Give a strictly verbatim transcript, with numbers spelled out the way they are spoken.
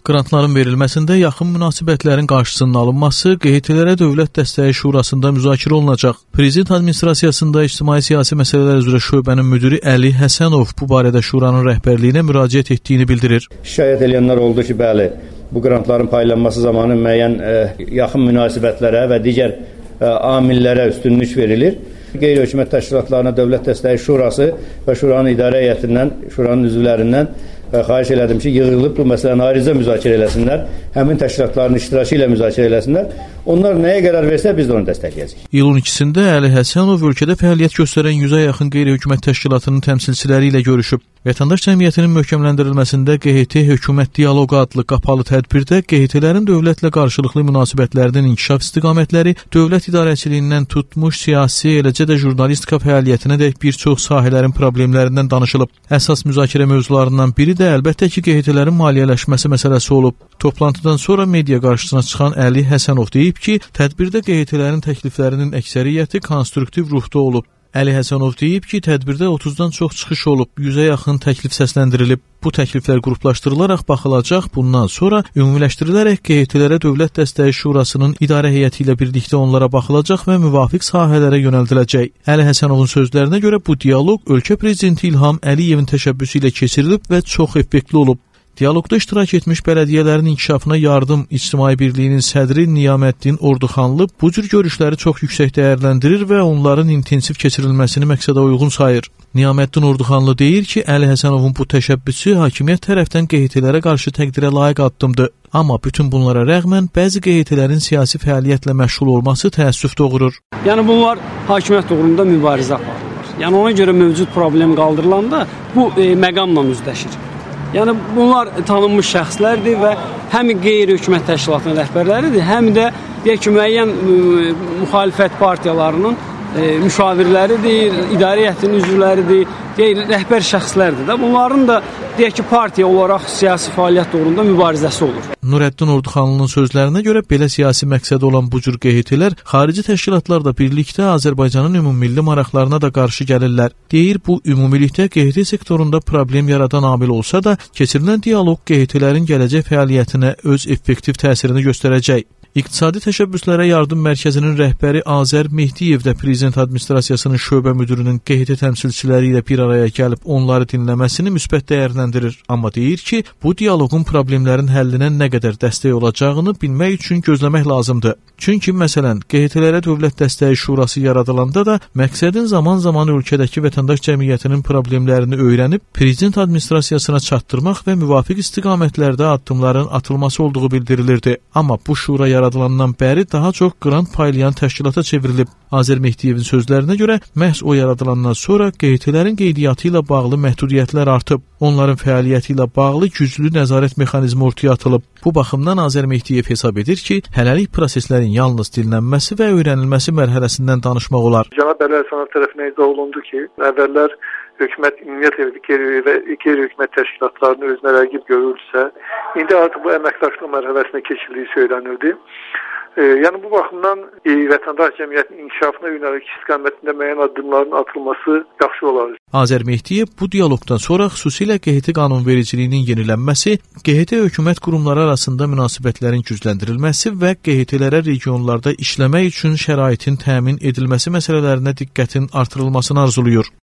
Qrantların verilməsində yaxın münasibətlərin qarşısının alınması Q H T-lərə Dövlət Dəstəyi Şurasında müzakirə olunacaq. Prezident Administrasiyasında İctimai-Siyasi Məsələlər üzrə şöbənin müdiri Əli Həsənov bu barədə şuranın rəhbərliyinə müraciət etdiyini bildirir. Şikayət edənlər oldu ki, bəli, bu qrantların paylanması zamanı müəyyən e, yaxın münasibətlərə və digər e, amillərə üstünlük verilir. Qeyri-hökumət təşkilatlarına Dövlət Dəstəyi Şurası və Şuranın idarə heyətindən, Şuranın üzvlərindən və xahiş elədim ki, yığılıb bu məsələni ayrıca müzakirə eləsinlər, həmin təşkilatların iştirakı ilə müzakirə eləsinlər. Onlar nəyə qərar versə, biz də onu dəstəkləyəcəyik. İyulun ikisində Əli Həsənov ölkədə fəaliyyət göstərən yüzə yaxın qeyri-hökumət təşkilatının təmsilçiləri ilə görüşüb. Vətəndaş cəmiyyətinin möhkəmləndirilməsində Q H T Hökumət Dialoqu adlı qapalı tədbirdə Q H T-lərin dövlətlə qarşılıqlı münasibətlərinin inkişaf istiqamətləri, dövlət idarəçiliyindən tutmuş siyasi, eləcə də jurnalistika fəaliyyətinədək bir çox sahələrin problemlərindən danışılıb. Əsas müzakirə mövzularından biri də əlbəttə ki, Q H T-lərin maliyyələşməsi məsələsi olub. Toplantıdan sonra media qarşısına çıxan Əli Həsənov deyib ki, tədbirdə Q H T-lərin təkliflərinin əksəriyyəti konstruktiv ruhda olub. Əli Həsənov deyib ki, tədbirdə otuzdan çox çıxış olub, yüzə yaxın təklif səsləndirilib. Bu təkliflər qruplaşdırılaraq baxılacaq, bundan sonra ümumiləşdirilərək Q H T-lərə Dövlət Dəstəyi Şurasının idarə heyəti ilə birlikdə onlara baxılacaq və müvafiq sahələrə yönəldiləcək. Əli Həsənovun sözlərinə görə bu dialoq ölkə prezidenti İlham Əliyevin təşəbbüsü ilə keçirilib və çox effektli olub. Dialoqda iştirak etmiş bələdiyyələrin inkişafına yardım İctimai Birliyinin sədri Niyaməddin Orduxanlı bu cür görüşləri çox yüksək dəyərləndirir və onların intensiv keçirilməsini məqsədə uyğun sayır. Niyaməddin Orduxanlı deyir ki, Əli Həsənovun bu təşəbbüsü hakimiyyət tərəfdən Q H T-lərə qarşı təqdirə layiq addımdır. Amma bütün bunlara rəğmən bəzi Q H T-lərin siyasi fəaliyyətlə məşğul olması təəssüf doğurur. Yəni bunlar hakimiyyət uğrunda mübarizə aparırlar. Yəni ona görə mövcud problem qaldırılanda bu e, məqamla üzləşir. Yəni bunlar tanınmış şəxslərdir və həm qeyri-hökumət təşkilatının rəhbərləridir, həm də deyək ki, müəyyən müxalifət partiyalarının e, müşavirləridir, idarə heyətinin üzvləridir, deyək, rəhbər şəxslərdir də. Bunların da deyək ki, partiya olaraq siyasi fəaliyyət uğrunda mübarizəsi olur. Nurəddin Orduxanlının sözlərinə görə belə siyasi məqsədi olan bu cür Q H T-lər xarici təşkilatlarla birlikdə Azərbaycanın ümumilli maraqlarına da qarşı gəlirlər. Deyir, bu ümumilikdə Q H T sektorunda problem yaradan amil olsa da, keçirilən dialoq Q H T-lərin gələcək fəaliyyətinə öz effektiv təsirini göstərəcək. İqtisadi Təşəbbüslərə Yardım Mərkəzinin rəhbəri Azər Mehdiyev də Prezident Administrasiyasının şöbə müdirinin Q H T təmsilçiləri ilə bir araya gəlib onları dinləməsini müsbət dəyərləndirir. Amma deyir ki, bu dialoqun problemlərin həllinə nə qədər dəstək olacağını bilmək üçün gözləmək lazımdır. Çünki, məsələn, Q H T-lərə Dövlət Dəstəyi Şurası yaradılanda da məqsədin zaman-zaman ölkədəki vətəndaş cəmiyyətinin problemlərini öyrənib, Prezident Administrasiyasına çatdırmaq və müvafiq istiqamətlərdə addımların atılması olduğu bildirilirdi. Amma bu şura yaradılandan bəri daha çox qrant paylayan təşkilata çevrilib. Azər Mehdiyevin sözlərinə görə məhz o yaradılandan sonra Q H T-lərin qeydiyyatı ilə bağlı məhdudiyyətlər artıb. Onların fəaliyyəti ilə bağlı güclü nəzarət mexanizmi ortaya atılıb. Bu baxımdan Azər Mehdiyev hesab edir ki, hələlik proseslərin yalnız dinlənməsi və öyrənilməsi mərhələsindən danışmaq olar. Cənab Əli Həsənov tərəfindən izah olundu ki, əvvəllər hökumət ümumiyyətlə qeyri-hökumət təşkilatlarını özünə rəqib görüldüsə, indi artıq bu əməkdaşlıq mərhələsinə keçildiyi söylənildi. E, yəni bu baxımdan e, vətəndaş cəmiyyətinin inkişafına yönəlik istiqamətində müəyyən addımların atılması yaxşı olar. Azər Mehdiyev bu dialoqdan sonra xüsusilə Q H T qanunvericiliyinin yenilənməsi, Q H T hökumət qurumları arasında münasibətlərin gücləndirilməsi və Q H T-lərə regionlarda işləmək üçün şəraitin təmin edilməsi məsələlərinə diqqətin artırılmasını arzuluyur.